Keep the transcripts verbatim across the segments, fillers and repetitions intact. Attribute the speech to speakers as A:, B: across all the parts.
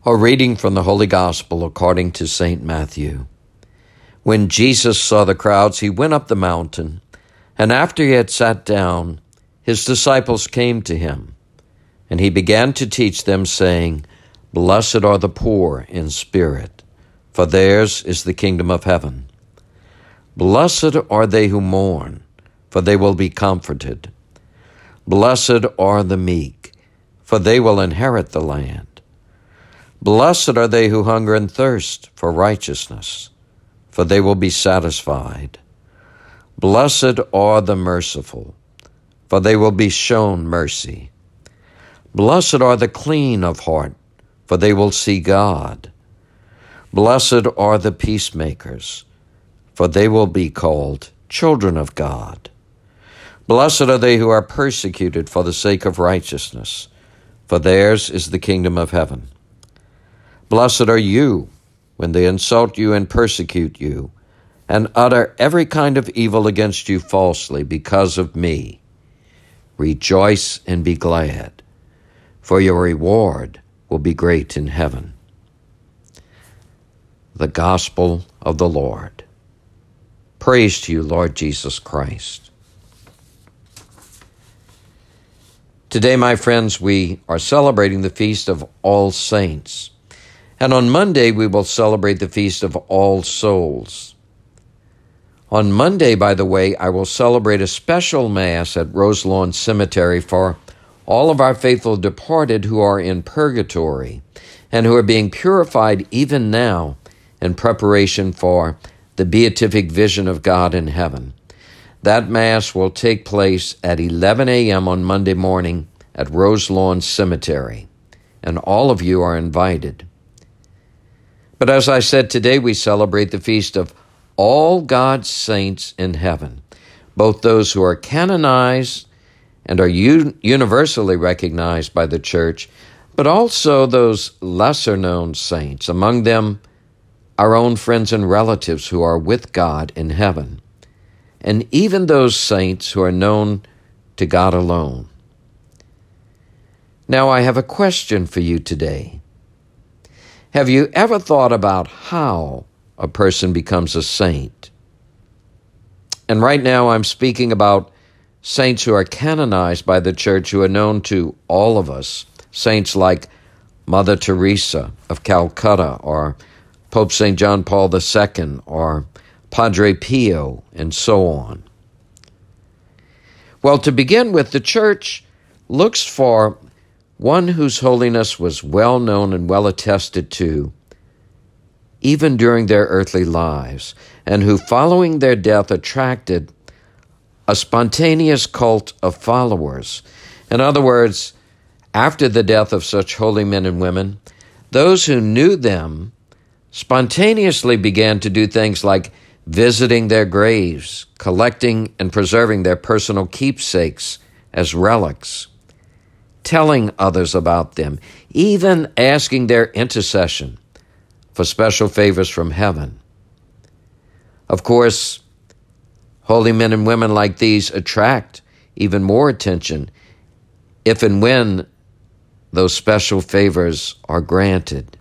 A: A reading from the Holy Gospel according to Saint Matthew. When Jesus saw the crowds, he went up the mountain, and after he had sat down, his disciples came to him, and he began to teach them, saying, Blessed are the poor in spirit, for theirs is the kingdom of heaven. Blessed are they who mourn, for they will be comforted. Blessed are the meek, for they will inherit the land. Blessed are they who hunger and thirst for righteousness, for they will be satisfied. Blessed are the merciful, for they will be shown mercy. Blessed are the clean of heart, for they will see God. Blessed are the peacemakers, for they will be called children of God. Blessed are they who are persecuted for the sake of righteousness, for theirs is the kingdom of heaven. Blessed are you when they insult you and persecute you, and utter every kind of evil against you falsely because of me. Rejoice and be glad, for your reward will be great in heaven. The Gospel of the Lord. Praise to you, Lord Jesus Christ. Today, my friends, we are celebrating the Feast of All Saints. And on Monday, we will celebrate the Feast of All Souls. On Monday, by the way, I will celebrate a special Mass at Roselawn Cemetery for all of our faithful departed who are in purgatory and who are being purified even now in preparation for the beatific vision of God in heaven. That Mass will take place at eleven a.m. on Monday morning at Roselawn Cemetery, and all of you are invited. But as I said, today we celebrate the feast of all God's saints in heaven, both those who are canonized and are un- universally recognized by the Church, but also those lesser-known saints, among them our own friends and relatives who are with God in heaven, and even those saints who are known to God alone. Now, I have a question for you today. Have you ever thought about how a person becomes a saint? And right now I'm speaking about saints who are canonized by the Church, who are known to all of us, saints like Mother Teresa of Calcutta, or Pope Saint John Paul the Second, or Padre Pio, and so on. Well, to begin with, the Church looks for one whose holiness was well known and well attested to, even during their earthly lives, and who, following their death, attracted a spontaneous cult of followers. In other words, after the death of such holy men and women, those who knew them spontaneously began to do things like visiting their graves, collecting and preserving their personal keepsakes as relics, telling others about them, even asking their intercession for special favors from heaven. Of course, holy men and women like these attract even more attention if and when those special favors are granted.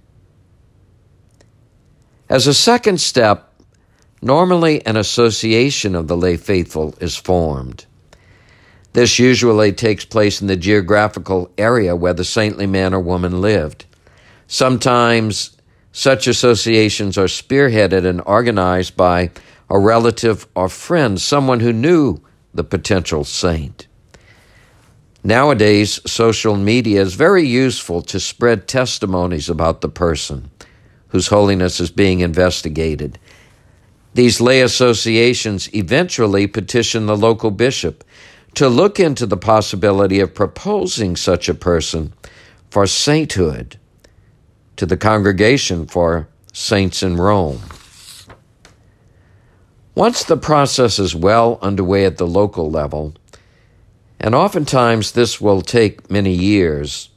A: As a second step, normally an association of the lay faithful is formed. This usually takes place in the geographical area where the saintly man or woman lived. Sometimes such associations are spearheaded and organized by a relative or friend, someone who knew the potential saint. Nowadays, social media is very useful to spread testimonies about the person whose holiness is being investigated. These lay associations eventually petition the local bishop to look into the possibility of proposing such a person for sainthood to the Congregation for Saints in Rome. Once the process is well underway at the local level, and oftentimes this will take many years,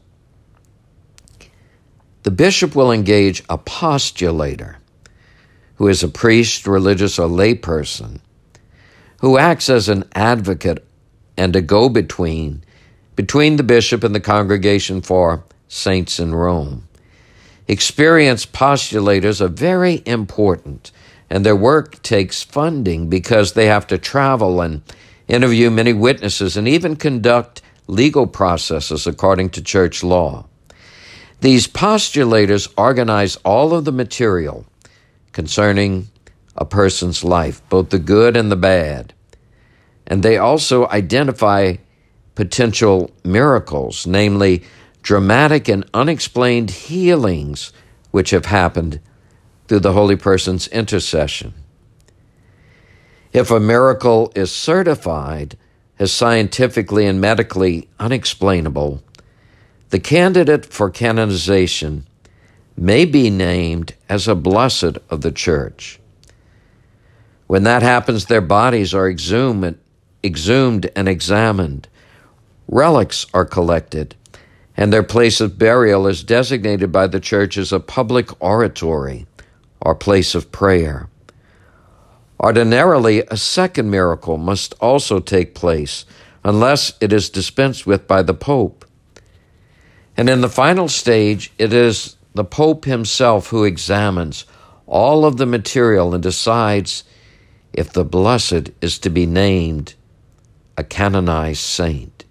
A: the bishop will engage a postulator, who is a priest, religious, or lay person, who acts as an advocate and a go-between between the bishop and the Congregation for Saints in Rome. Experienced postulators are very important, and their work takes funding because they have to travel and interview many witnesses and even conduct legal processes according to church law. These postulators organize all of the material concerning a person's life, both the good and the bad. And they also identify potential miracles, namely dramatic and unexplained healings which have happened through the holy person's intercession. If a miracle is certified as scientifically and medically unexplainable, the candidate for canonization may be named as a blessed of the Church. When that happens, their bodies are exhumed, exhumed and examined. Relics are collected, and their place of burial is designated by the Church as a public oratory or place of prayer. Ordinarily, a second miracle must also take place unless it is dispensed with by the Pope. And in the final stage, it is the Pope himself who examines all of the material and decides if the blessed is to be named a canonized saint.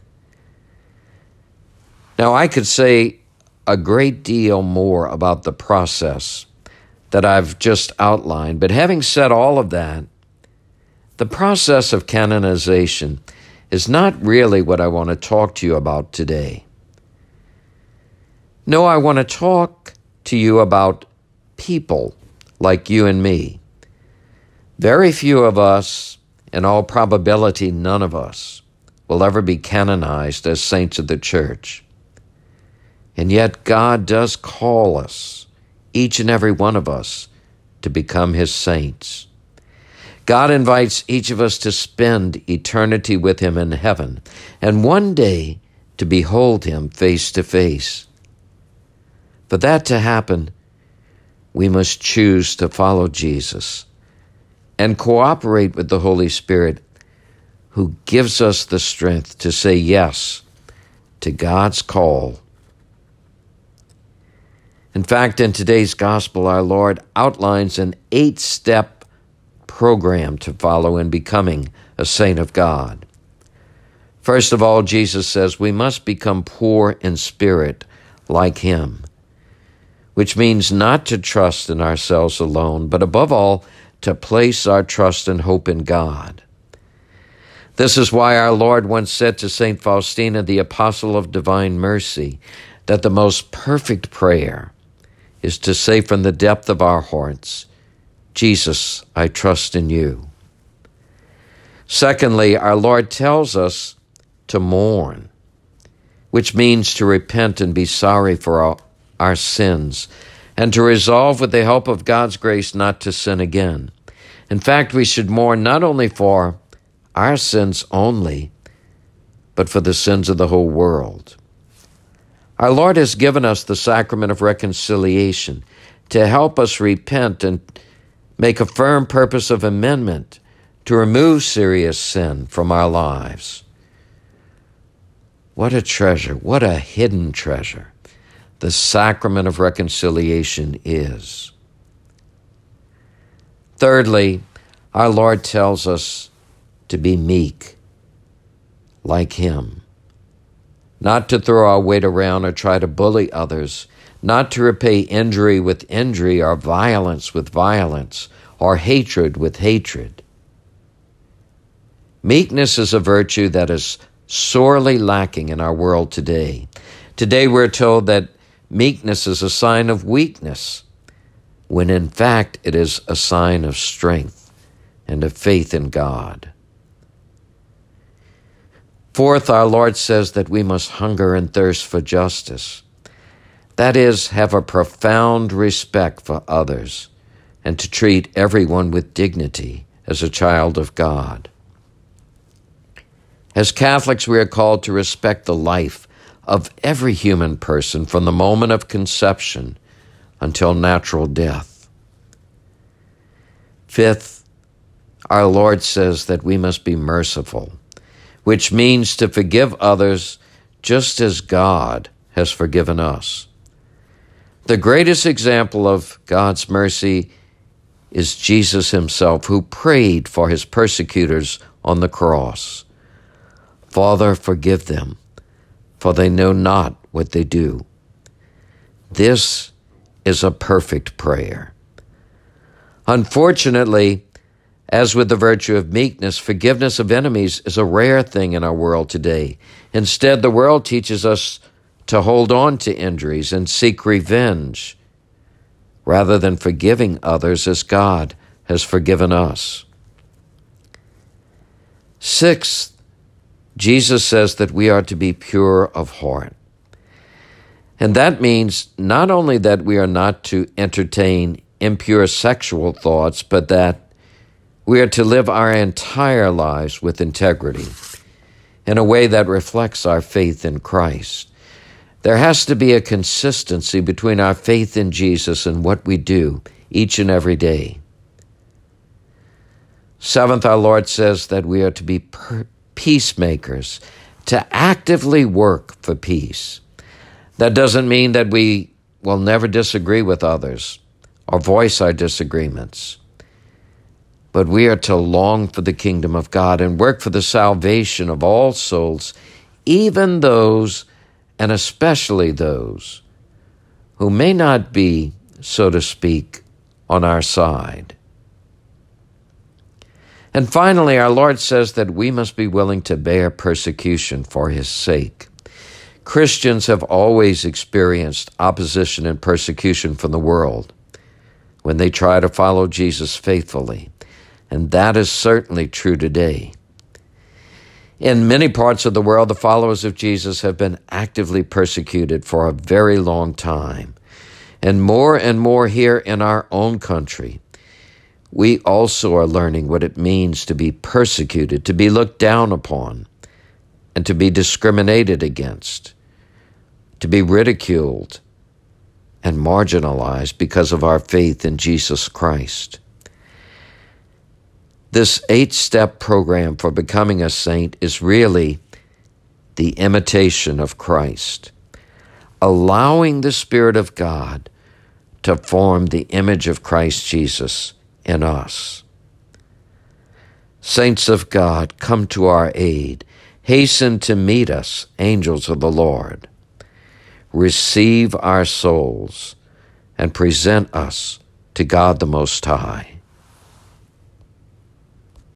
A: Now, I could say a great deal more about the process that I've just outlined, but having said all of that, the process of canonization is not really what I want to talk to you about today. No, I want to talk to you about people like you and me. Very few of us, in all probability none of us, will ever be canonized as saints of the Church. And yet God does call us, each and every one of us, to become His saints. God invites each of us to spend eternity with Him in heaven, and one day to behold Him face to face. For that to happen, we must choose to follow Jesus and cooperate with the Holy Spirit, who gives us the strength to say yes to God's call. In fact, in today's gospel, our Lord outlines an eight-step program to follow in becoming a saint of God. First of all, Jesus says we must become poor in spirit like Him, which means not to trust in ourselves alone, but above all, to place our trust and hope in God. This is why our Lord once said to Saint Faustina, the apostle of divine mercy, that the most perfect prayer is to say from the depth of our hearts, Jesus, I trust in you. Secondly, our Lord tells us to mourn, which means to repent and be sorry for our, our sins, and to resolve with the help of God's grace not to sin again. In fact, we should mourn not only for our sins only, but for the sins of the whole world. Our Lord has given us the sacrament of reconciliation to help us repent and make a firm purpose of amendment to remove serious sin from our lives. What a treasure, what a hidden treasure the sacrament of reconciliation is. Thirdly, our Lord tells us to be meek, like Him. Not to throw our weight around or try to bully others, not to repay injury with injury or violence with violence or hatred with hatred. Meekness is a virtue that is sorely lacking in our world today. Today we're told that meekness is a sign of weakness, when in fact it is a sign of strength and of faith in God. Fourth, our Lord says that we must hunger and thirst for justice. That is, have a profound respect for others and to treat everyone with dignity as a child of God. As Catholics, we are called to respect the life of every human person from the moment of conception until natural death. Fifth, our Lord says that we must be merciful, which means to forgive others just as God has forgiven us. The greatest example of God's mercy is Jesus himself, who prayed for his persecutors on the cross. Father, forgive them, for they know not what they do. This is a perfect prayer. Unfortunately, as with the virtue of meekness, forgiveness of enemies is a rare thing in our world today. Instead, the world teaches us to hold on to injuries and seek revenge, rather than forgiving others as God has forgiven us. Sixth, Jesus says that we are to be pure of heart. And that means not only that we are not to entertain impure sexual thoughts, but that we are to live our entire lives with integrity in a way that reflects our faith in Christ. There has to be a consistency between our faith in Jesus and what we do each and every day. Seventh, our Lord says that we are to be per- peacemakers, to actively work for peace. That doesn't mean that we will never disagree with others or voice our disagreements. But we are to long for the kingdom of God and work for the salvation of all souls, even those, and especially those, who may not be, so to speak, on our side. And finally, our Lord says that we must be willing to bear persecution for his sake. Christians have always experienced opposition and persecution from the world when they try to follow Jesus faithfully, and that is certainly true today. In many parts of the world, the followers of Jesus have been actively persecuted for a very long time, and more and more here in our own country. We also are learning what it means to be persecuted, to be looked down upon, and to be discriminated against, to be ridiculed and marginalized because of our faith in Jesus Christ. This eight-step program for becoming a saint is really the imitation of Christ, allowing the Spirit of God to form the image of Christ Jesus in us. Saints of God, come to our aid. Hasten to meet us, angels of the Lord. Receive our souls and present us to God the Most High.